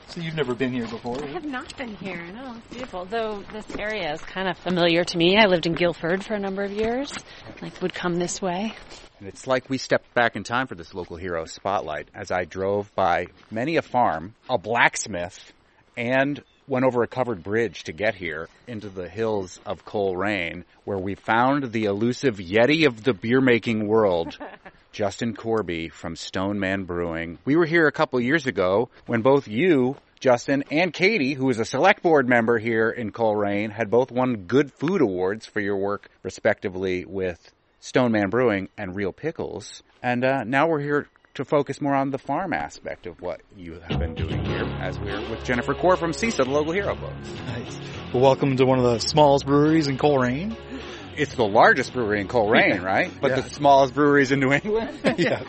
So you've never been here before? I have not been here. No, it's beautiful. Though this area is kind of familiar to me. I lived in Guilford for a number of years. Would come this way. And it's like we stepped back in time for this local hero spotlight as I drove by many a farm, a blacksmith, and went over a covered bridge to get here into the hills of Coleraine, where we found the elusive Yeti of the beer-making world, Justin Corby from Stone Man Brewing. We were here a couple years ago when both you, Justin, and Katie, who is a select board member here in Coleraine, had both won Good Food Awards for your work, respectively, with Stone Man Brewing and Real Pickles. And now we're here to focus more on the farm aspect of what you have been doing here, as we're with Jennifer Core from CISA, the local hero club. Nice. Well, welcome to one of the smallest breweries in Coleraine. It's the largest brewery in Coleraine, right? But the smallest breweries in New England? Yeah.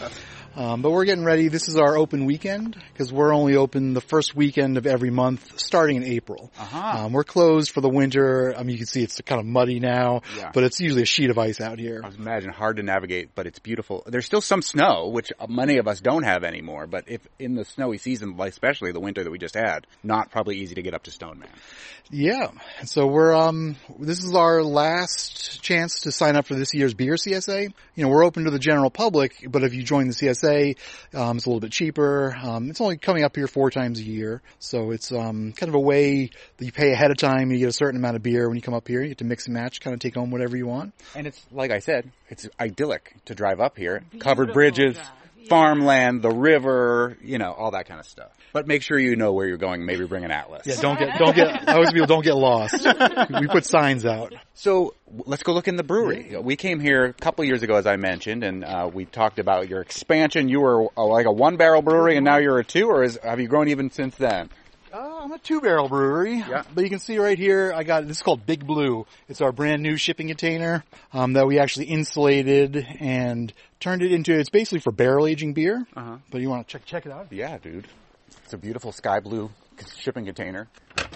But we're getting ready. This is our open weekend because we're only open the first weekend of every month starting in April. We're closed for the winter. I mean, you can see it's kind of muddy now, but it's usually a sheet of ice out here. I imagine hard to navigate, but it's beautiful. There's still some snow, which many of us don't have anymore, but if in the snowy season, especially the winter that we just had, not probably easy to get up to Stone Man. Yeah. And so this is our last chance to sign up for this year's beer CSA. You know, we're open to the general public, but if you join the CSA, it's a little bit cheaper. It's only coming up here 4 times a year. So it's kind of a way that you pay ahead of time. You get a certain amount of beer when you come up here. You get to mix and match, kind of take home whatever you want. And it's, like I said, it's idyllic to drive up here. Covered bridges, farmland, the river, all that kind of stuff. But make sure you know where you're going. Maybe bring an atlas. Yeah, I always feel don't get lost. We put signs out. So let's go look in the brewery. We came here a couple years ago, as I mentioned, and we talked about your expansion. You were like a 1-barrel brewery, and now you're a 2, or have you grown even since then? I'm a 2-barrel brewery, but you can see right here, this is called Big Blue. It's our brand new shipping container that we actually insulated and turned it into, it's basically for barrel aging beer, but you want to check it out? Yeah, dude. It's a beautiful sky blue shipping container.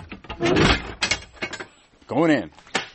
Going in.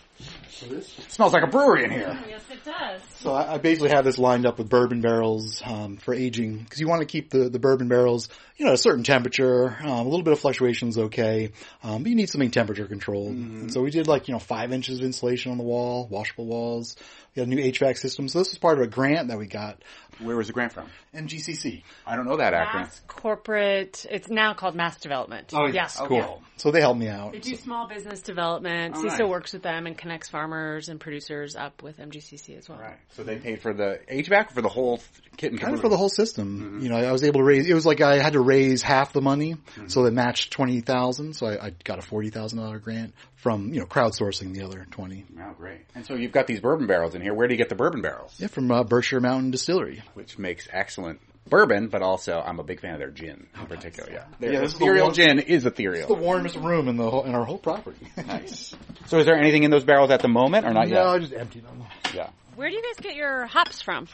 It smells like a brewery in here. Yes, it does. So I basically have this lined up with bourbon barrels for aging because you want to keep the bourbon barrels, at a certain temperature. A little bit of fluctuation is okay, but you need something temperature controlled. And so we did 5 inches of insulation on the wall, washable walls. We had a new HVAC system. So this is part of a grant that we got. Where was the grant from? MGCC. I don't know that acronym. Mass Corporate. It's now called Mass Development. Oh, yes. Cool. Yeah. So they helped me out. They do small business development. CISA works with them and connects farmers and producers up with MGCC as well. Right. So they paid for the HVAC or for the whole kit and caboodle? Kind of for the whole system. I was able to raise, it was like I had to raise half the money, so they matched $20,000. So I got a $40,000 grant from, crowdsourcing the other 20. Oh, great. And so you've got these bourbon barrels in here. Where do you get the bourbon barrels? Yeah, from Berkshire Mountain Distillery. Which makes excellent bourbon, but also I'm a big fan of their gin in particular. Yeah, ethereal gin is ethereal. It's the warmest room in our whole property. Nice. So is there anything in those barrels at the moment or not yet? No, I just emptied them. Yeah. Where do you guys get your hops from?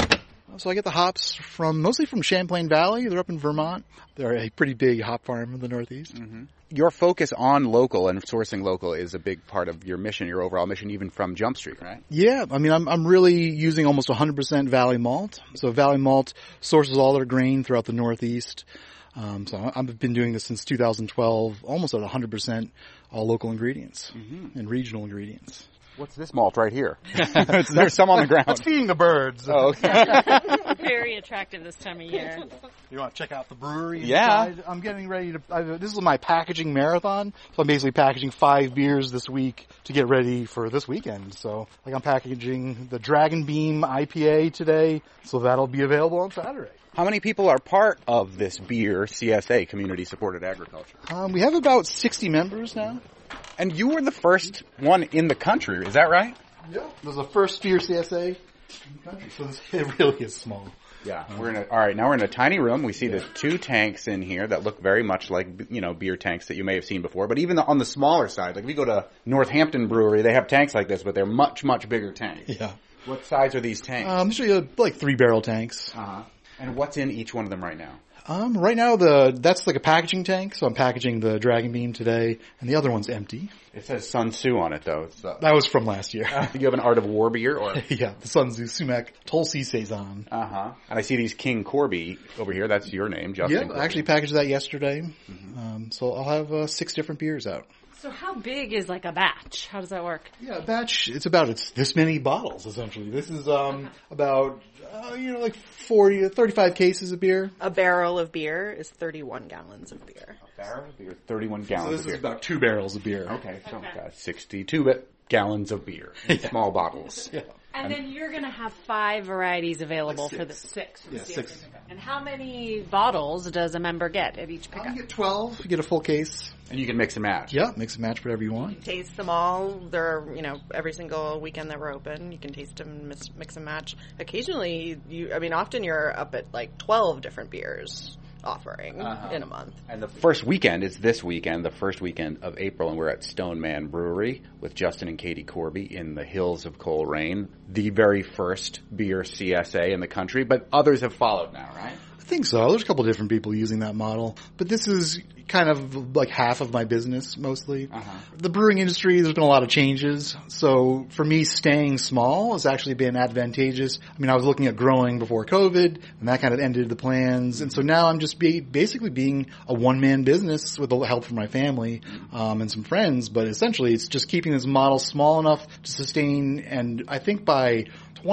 So I get the hops mostly from Champlain Valley. They're up in Vermont. They're a pretty big hop farm in the Northeast. Your focus on local and sourcing local is a big part of your mission, your overall mission, even from Jump Street, right? Yeah. I mean, I'm really using almost 100% Valley Malt. So Valley Malt sources all their grain throughout the Northeast. So I've been doing this since 2012, almost at 100% all local ingredients and regional ingredients. What's this malt right here? There's some on the ground. That's feeding the birds. Oh, okay. Very attractive this time of year. You want to check out the brewery? Yeah. Inside? I'm getting ready to, this is my packaging marathon. So I'm basically packaging 5 beers this week to get ready for this weekend. So I'm packaging the Dragon Beam IPA today. So that'll be available on Saturday. How many people are part of this beer CSA, Community Supported Agriculture? We have about 60 members now. And you were the first one in the country, is that right? Yeah. This is the first beer CSA in the country, so it really is small. Yeah. Now we're in a tiny room. We see the 2 tanks in here that look very much like, beer tanks that you may have seen before. But even on the smaller side, like if you go to Northampton Brewery, they have tanks like this, but they're much, much bigger tanks. Yeah. What size are these tanks? I'll show you 3-barrel tanks. And what's in each one of them right now? Right now that's like a packaging tank, so I'm packaging the Dragon Beam today, and the other one's empty. It says Sun Tzu on it, though. So. That was from last year. Do you have an Art of War beer? Or? Yeah, the Sun Tzu Sumac Tulsi Saison. Uh-huh. And I see these King Corby over here. That's your name, Justin. Yeah, Corby. I actually packaged that yesterday. So I'll have 6 different beers out. So how big is like a batch? How does that work? Yeah, a batch, it's this many bottles, essentially. This is about, like 35 cases of beer. A barrel of beer is 31 gallons of beer. A barrel of beer, 31 gallons So this of beer. is about 2 barrels of beer. Okay, so 62 gallons of beer in small bottles. Yeah. And then you're going to have 5 varieties available Like for the 6. 6. for the Yeah, CSA 6. pickup. And how many bottles does a member get at each pickup? You get 12, you get a full case. And you can mix and match. Yeah, mix and match whatever you want. Taste them all. They're, every single weekend that we're open, you can taste them, mix and match. Occasionally, often you're up at like 12 different beers offering in a month. And the first weekend is this weekend, the first weekend of April, and we're at Stone Man Brewery with Justin and Katie Corby in the hills of Coleraine, the very first beer CSA in the country, but others have followed now, right? I think so. There's a couple different people using that model, but this is kind of like half of my business mostly. The brewing industry, there's been a lot of changes. So for me, staying small has actually been advantageous. I was looking at growing before COVID, and that kind of ended the plans. And so now I'm just basically being a one-man business with the help from my family and some friends. But essentially, it's just keeping this model small enough to sustain. And I think by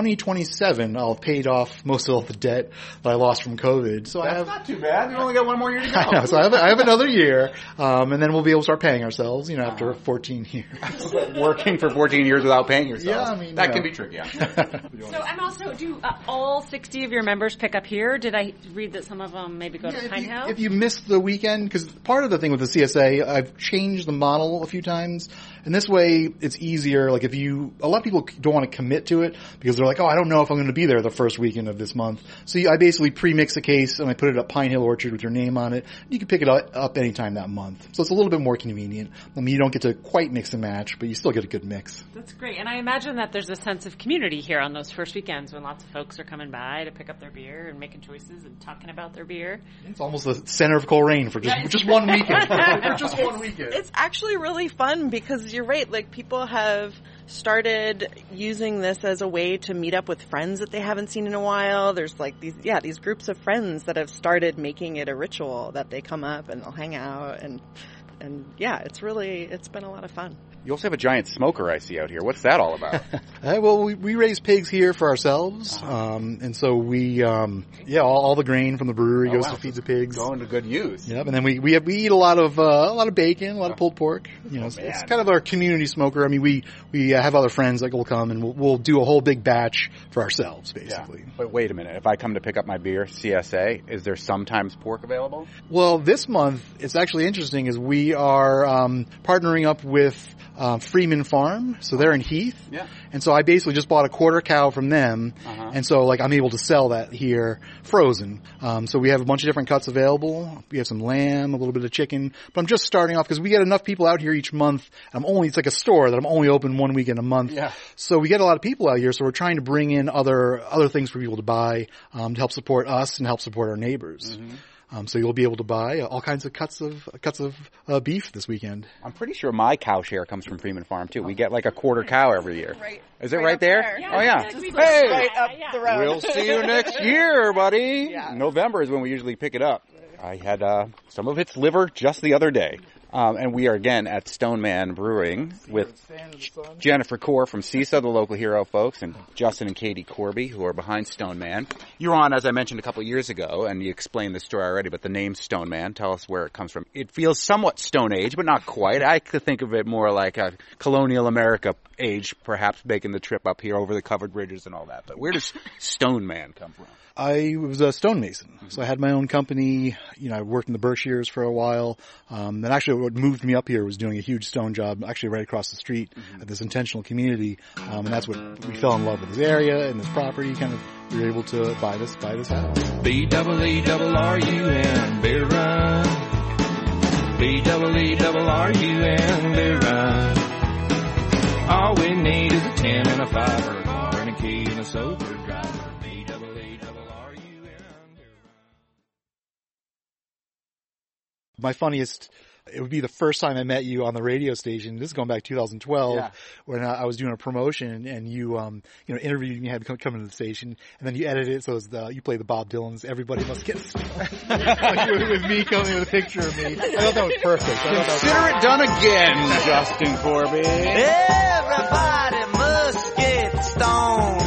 2027, I'll have paid off most of all the debt that I lost from COVID. So That's not too bad. You only got one more year to go. I know, so I have another year, and then we'll be able to start paying ourselves, after 14 years. Working for 14 years without paying yourself. Yeah, that can be tricky. So, and also, do all 60 of your members pick up here? Did I read that some of them maybe go to Pine Hill? If you missed the weekend, because part of the thing with the CSA, I've changed the model a few times, and this way it's easier. Like a lot of people don't want to commit to it because they're like, oh, I don't know if I'm going to be there the first weekend of this month. So I basically pre-mix a case and I put it at Pine Hill Orchard with your name on it. You can pick it up anytime that month. So it's a little bit more convenient. You don't get to quite mix and match, but you still get a good mix. That's great. And I imagine that there's a sense of community here on those first weekends when lots of folks are coming by to pick up their beer and making choices and talking about their beer. It's almost the center of Coleraine for just one weekend. For just one weekend. It's actually really fun because you're right. Like, people have started using this as a way to meet up with friends that they haven't seen in a while. There's like these groups of friends that have started making it a ritual that they come up and they'll hang out and it's been a lot of fun. You also have a giant smoker I see out here. What's that all about? Well, we raise pigs here for ourselves, and so we, all the grain from the brewery goes to feed the pigs. Going to good use. Yep, and then we eat a lot of bacon, a lot of pulled pork. It's kind of our community smoker. We have other friends that will come and we'll do a whole big batch for ourselves, basically. Yeah. But wait a minute, if I come to pick up my beer, CSA, is there sometimes pork available? Well, this month it's actually interesting is we are partnering up with Freeman Farm, so they're in Heath. Yeah. And so I basically just bought a quarter cow from them, and so I'm able to sell that here frozen. So we have a bunch of different cuts available. We have some lamb, a little bit of chicken, but I'm just starting off because we get enough people out here each month. It's like a store that I'm only open one weekend a month. Yeah. So we get a lot of people out here, so we're trying to bring in other things for people to buy to help support us and help support our neighbors. So you'll be able to buy all kinds of cuts of beef this weekend. I'm pretty sure my cow share comes from Freeman Farm too. We get like a quarter cow every year. Right. Is it right there? Yeah, Oh yeah. hey, Right up the road. We'll see you next year, buddy. Yeah. November is when we usually pick it up. I had some of its liver just the other day. And we are again at Stone Man Brewing with Jennifer Core from CISA, the local hero folks, and Justin and Katie Corby, who are behind Stone Man. You were on, as I mentioned, a couple of years ago, and you explained the story already, but the name Stone Man, tell us where it comes from. It feels somewhat Stone Age, but not quite. I could think of it more like a colonial America age, perhaps making the trip up here over the covered bridges and all that. But where does Stone Man come from? I was a stonemason, so I had my own company. I worked in the Berkshires for a while. And actually what moved me up here was doing a huge stone job, actually right across the street at this intentional community. And that's what we fell in love with this area and this property. We were able to buy this house. B-double-E-double-R-U-N, Beer Run. B-double-E-double-R-U-N, Beer Run. All we need is a 10 and a 5 or a car and a key and a sober driver. My funniest, it would be the first time I met you on the radio station. This is going back 2012 when I was doing a promotion and you, interviewed me, had to come into the station, and then you edited it so it was you played the Bob Dylan's Everybody Must Get Smoked. With me coming with a picture of me. I thought that was perfect. Consider it done again, Justin Corby. Everybody must get stoned.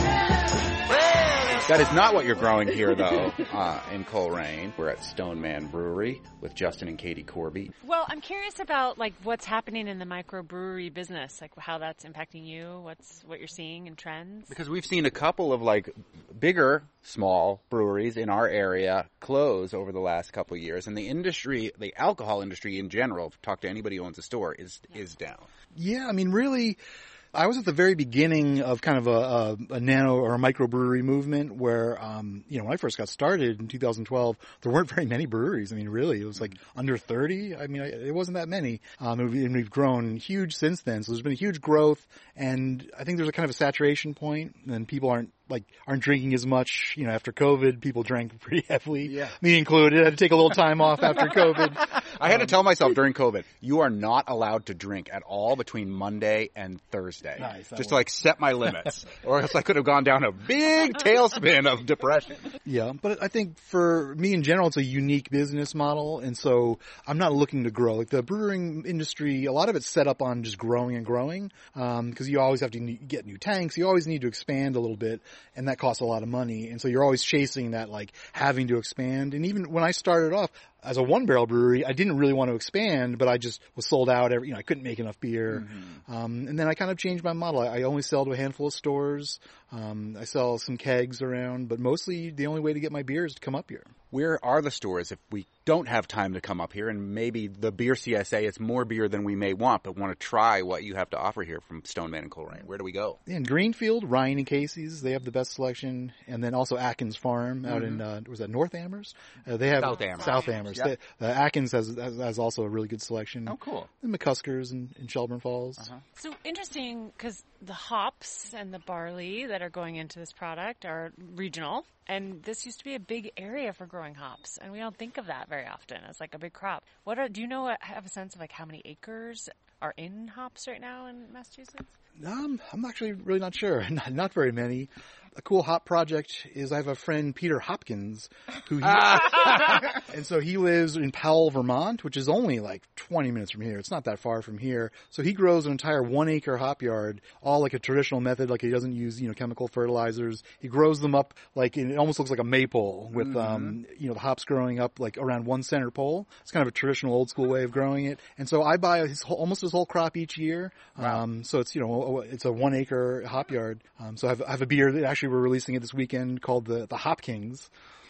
That is not what you're growing here, though, in Coleraine. We're at Stone Man Brewery with Justin and Katie Corby. Well, I'm curious about what's happening in the microbrewery business, how that's impacting you, what you're seeing in trends. Because we've seen a couple of bigger, small breweries in our area close over the last couple of years, and the industry, the alcohol industry in general, talk to anybody who owns a store, is down. Yeah, I mean, really, I was at the very beginning of kind of a nano or a microbrewery movement where, when I first got started in 2012, there weren't very many breweries. I mean, really, it was under 30. I mean, it wasn't that many. And we've grown huge since then. So there's been a huge growth, and I think there's a kind of a saturation point, and people aren't drinking as much. After COVID, people drank pretty heavily, me included. I had to take a little time off after COVID. I had to tell myself during COVID, you are not allowed to drink at all between Monday and Thursday. Nice. Just to set my limits. Or else I could have gone down a big tailspin of depression. Yeah, but I think for me in general, it's a unique business model. And so I'm not looking to grow. The brewing industry, a lot of it's set up on just growing and growing. Because you always have to get new tanks. You always need to expand a little bit. And that costs a lot of money. And so you're always chasing that, having to expand. And even when I started off as a one-barrel brewery, I didn't really want to expand, but I just was sold out. I couldn't make enough beer. Mm-hmm. And then I kind of changed my model. I only sell to a handful of stores. I sell some kegs around, but mostly the only way to get my beer is to come up here. Where are the stores if we don't have time to come up here, and maybe the Beer CSA is more beer than we may want, but want to try what you have to offer here from Stone Man and Coleraine? Where do we go? In Greenfield, Ryan and Casey's, they have the best selection, and then also Atkins Farm out in was that North Amherst? They have South Amherst. Yep. Atkins has also a really good selection. Oh, cool. And McCuskers in Shelburne Falls. Uh-huh. So interesting, because the hops and the barley that are going into this product are regional. And this used to be a big area for growing hops, and we don't think of that very often as a big crop. Do you have a sense of how many acres are in hops right now in Massachusetts? I'm actually really not sure. Not very many. A cool hop project is I have a friend, Peter Hopkins, and so he lives in Powell, Vermont, which is only 20 minutes from here. It's not that far from here. So he grows an entire 1 acre hop yard, all a traditional method. He doesn't use, chemical fertilizers. He grows them up it almost looks like a maypole with, the hops growing up around one center pole. It's kind of a traditional old school way of growing it. And so I buy almost his whole crop each year. Wow. So it's, it's a 1 acre hop yard. So I have a beer that actually we're releasing it this weekend called the Hop Kings.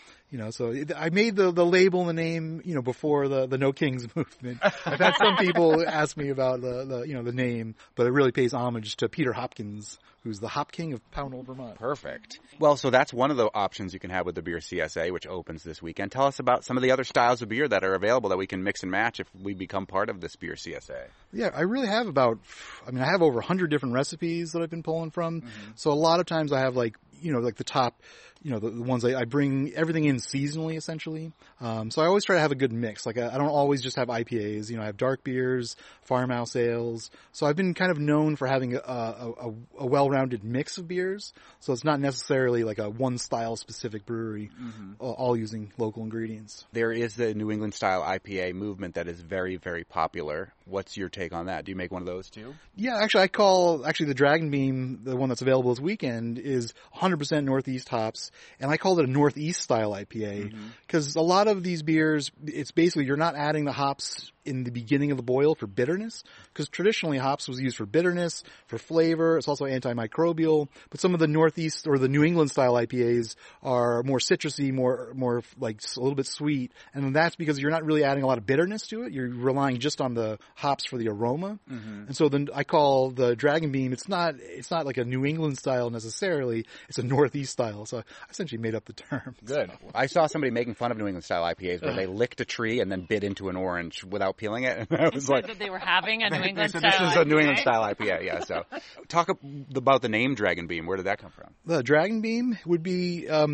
So I made the label and the name, before the No Kings movement. I've had some people ask me about the name, but it really pays homage to Peter Hopkins, who's the Hop King of Pownell, Vermont. Perfect. Well, so that's one of the options you can have with the Beer CSA, which opens this weekend. Tell us about some of the other styles of beer that are available that we can mix and match if we become part of this Beer CSA. Yeah, I really have I have over 100 different recipes that I've been pulling from. Mm-hmm. So a lot of times I have the top, the ones I bring everything in seasonally, essentially. So I always try to have a good mix. I don't always just have IPAs. I have dark beers, farmhouse ales. So I've been kind of known for having a well-rounded mix of beers. So it's not necessarily a one-style specific brewery, all using local ingredients. There is the New England style IPA movement that is very, very popular. What's your take on that? Do you make one of those too? Yeah, actually the Dragon Beam, the one that's available this weekend, is 100% Northeast hops. And I called it a Northeast style IPA because a lot of these beers, it's basically you're not adding the hops in the beginning of the boil for bitterness, because traditionally hops was used for bitterness, for flavor. It's also antimicrobial. But some of the Northeast or the New England style IPAs are more citrusy, more a little bit sweet. And that's because you're not really adding a lot of bitterness to it. You're relying just on the hops for the aroma. Mm-hmm. And so then I call the Dragon Beam, it's not like a New England style necessarily. It's a Northeast style. So I essentially made up the term. Good. I saw somebody making fun of New England style IPAs where they licked a tree and then bit into an orange without peeling it. And I was that they were having a New England style IPA. This is a New England style IPA, yeah. So talk about the name Dragon Beam. Where did that come from? The Dragon Beam would be,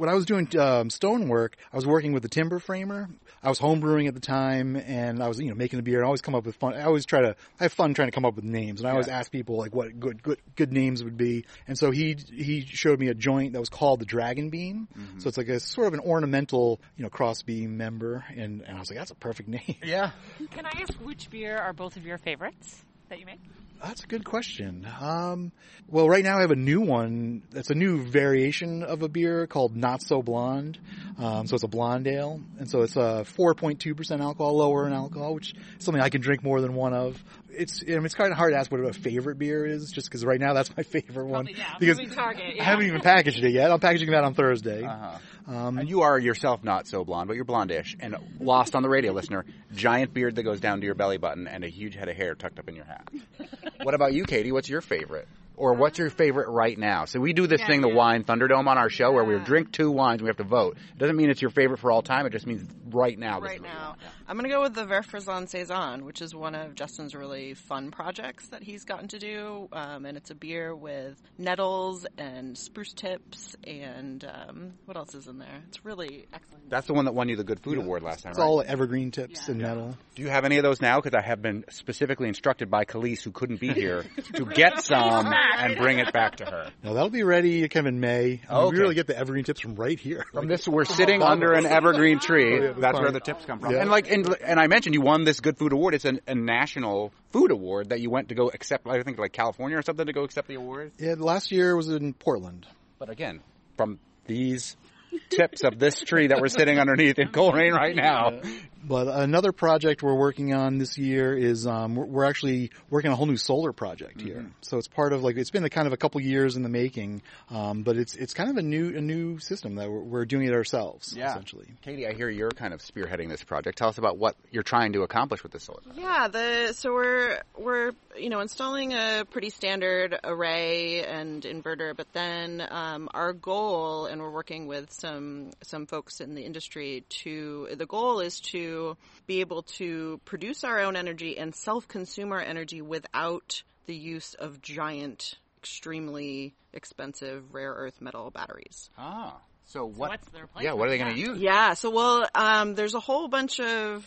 when I was doing stonework, I was working with a timber framer. I was homebrewing at the time, and I was making the beer. And I always come up with fun. I have fun trying to come up with names, and I always ask people like what good names would be. And so he showed me a joint that was called the Dragon Beam. Mm-hmm. So it's like a sort of an ornamental crossbeam member, and I was like, that's a perfect name. Yeah. Can I ask which beer are both of your favorites that you make? That's a good question. Well, right now I have a new one. It's a new variation of a beer called Not So Blonde. So it's a blonde ale. And so it's a 4.2% alcohol, lower in alcohol, which is something I can drink more than one of. It's kind of hard to ask what a favorite beer is, just because right now that's my favorite one. Yeah, because target, yeah. I haven't even packaged it yet. I'm packaging that on Thursday. Uh-huh. And you are yourself not so blonde, but you're blondish. And lost on the radio listener, giant beard that goes down to your belly button and a huge head of hair tucked up in your hat. What about you, Katie? What's your favorite? Or what's your favorite right now? So we do this thing, the Wine Thunderdome, on our show where we drink 2 wines and we have to vote. It doesn't mean it's your favorite for all time. It just means right now. Right now. I'm going to go with the Verfrezon Saison, which is one of Justin's really fun projects that he's gotten to do. And it's a beer with nettles and spruce tips and what else is in there? It's really excellent. That's the one that won you the Good Food Award last time, It's right? all evergreen tips and nettle. Do you have any of those now? Because I have been specifically instructed by Khalees, who couldn't be here, to get some and bring it back to her. No, that'll be ready kind of in May. Okay. We really get the evergreen tips from right here. From this, we're sitting under an evergreen tree. That's where the tips come from. Yeah. And I mentioned you won this Good Food Award. It's a national food award that you went to go accept. I think like California or something to go accept the award. Yeah, last year was in Portland. But again, from these tips of this tree that we're sitting underneath in Coleraine right now. But another project we're working on this year is we're actually working on a whole new solar project here. Mm-hmm. So it's part of it's been kind of a couple years in the making, but it's kind of a new system that we're doing it ourselves, essentially. Katie, I hear you're kind of spearheading this project. Tell us about what you're trying to accomplish with this solar project. Yeah, so we're installing a pretty standard array and inverter, but then our goal, and we're working with some folks in the industry the goal is to be able to produce our own energy and self-consume our energy without the use of giant, extremely expensive rare earth metal batteries. Ah, so what's their plan? Yeah, what are they going to use? Yeah, so there's a whole bunch of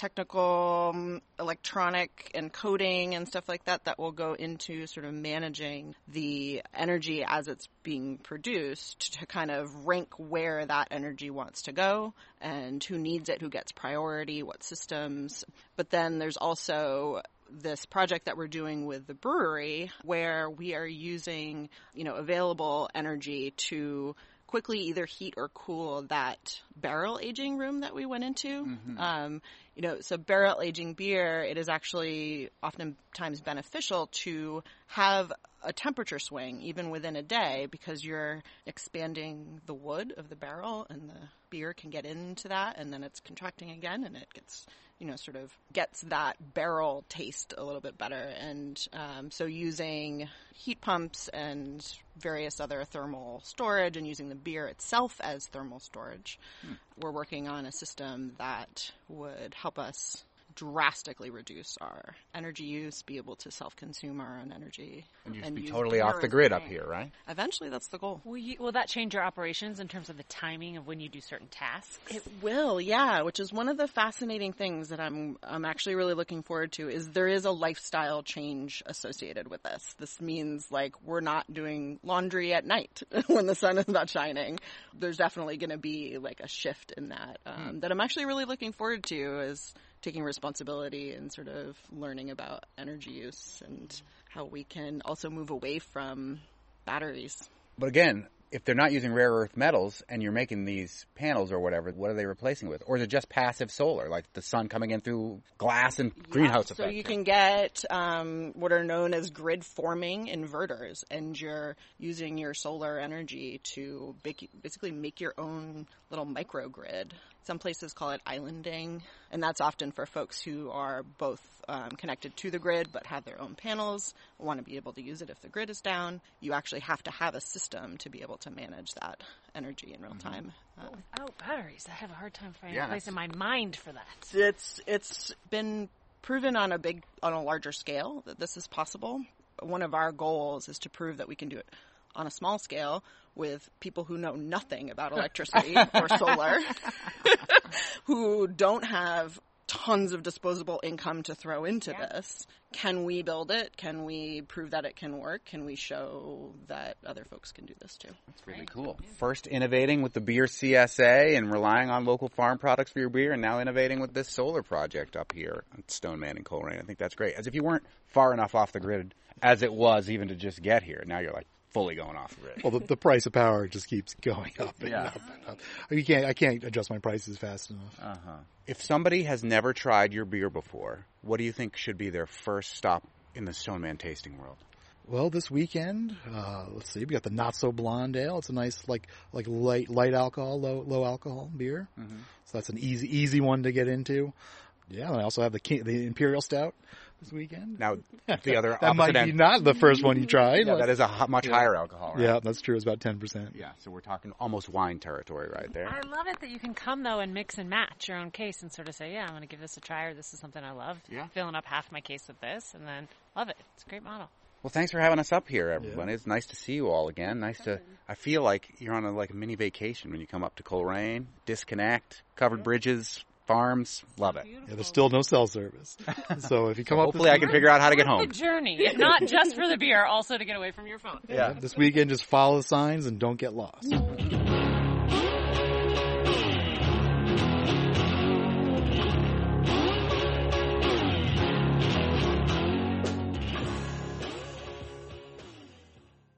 technical, electronic encoding and stuff like that will go into sort of managing the energy as it's being produced to kind of rank where that energy wants to go and who needs it, who gets priority, what systems. But then there's also this project that we're doing with the brewery where we are using, available energy to quickly either heat or cool that barrel aging room that we went into. Mm-hmm. So barrel aging beer, it is actually oftentimes beneficial to have a temperature swing even within a day because you're expanding the wood of the barrel and the beer can get into that and then it's contracting again and it gets sort of gets that barrel taste a little bit better. And so using heat pumps and various other thermal storage and using the beer itself as thermal storage, we're working on a system that would help us drastically reduce our energy use, be able to self-consume our own energy. And just be totally off the grid up here, right? Eventually, that's the goal. Will that change your operations in terms of the timing of when you do certain tasks? It will, yeah, which is one of the fascinating things that I'm actually really looking forward to is there is a lifestyle change associated with this. This means, we're not doing laundry at night when the sun is not shining. There's definitely going to be, a shift in that that I'm actually really looking forward to is taking responsibility and sort of learning about energy use and how we can also move away from batteries. But again, if they're not using rare earth metals and you're making these panels or whatever, what are they replacing with? Or is it just passive solar, like the sun coming in through glass and greenhouse effect? So you can get what are known as grid-forming inverters, and you're using your solar energy to basically make your own little microgrid. Some places call it islanding, and that's often for folks who are both connected to the grid but have their own panels, want to be able to use it if the grid is down. You actually have to have a system to be able to manage that energy in real time. Without batteries, I have a hard time finding a place in my mind for that. It's been proven on a larger scale that this is possible. One of our goals is to prove that we can do it on a small scale with people who know nothing about electricity or solar, who don't have tons of disposable income to throw into this. Can we build it? Can we prove that it can work? Can we show that other folks can do this too? That's really cool. First innovating with the beer CSA and relying on local farm products for your beer, and now innovating with this solar project up here at Stoneman and Coleraine. I think that's great. As if you weren't far enough off the grid as it was even to just get here. Now you're like fully going off the grid. Well, the price of power just keeps going up and Yeah. up and up. I can't adjust my prices fast enough. If somebody has never tried your beer before, what do you think should be their first stop in the Stoneman tasting world? Well, this weekend, let's see, we got the Not So Blonde Ale. It's a nice, like light alcohol, low alcohol beer. Mm-hmm. So that's an easy one to get into. Yeah, and I also have the Imperial Stout this weekend. Now, the other that opposite might be end. not the first one you tried. Yeah, that is a much higher alcohol, right? Yeah, that's true. It's about 10%. Yeah, so we're talking almost wine territory right there. I love it that you can come, though, and mix and match your own case and sort of say, yeah, I'm going to give this a try, or this is something I love. Yeah. Filling up half my case with this, and then love it. It's a great model. Well, thanks for having us up here, everyone. Yeah. It's nice to see you all again. I feel like you're on a mini vacation when you come up to Coleraine, disconnect, covered bridges, farms, love it. Yeah, there's still no cell service. So if you come up, hopefully I can figure out how to get home. The journey, not just for the beer, also to get away from your phone. Yeah, this weekend just follow the signs and don't get lost.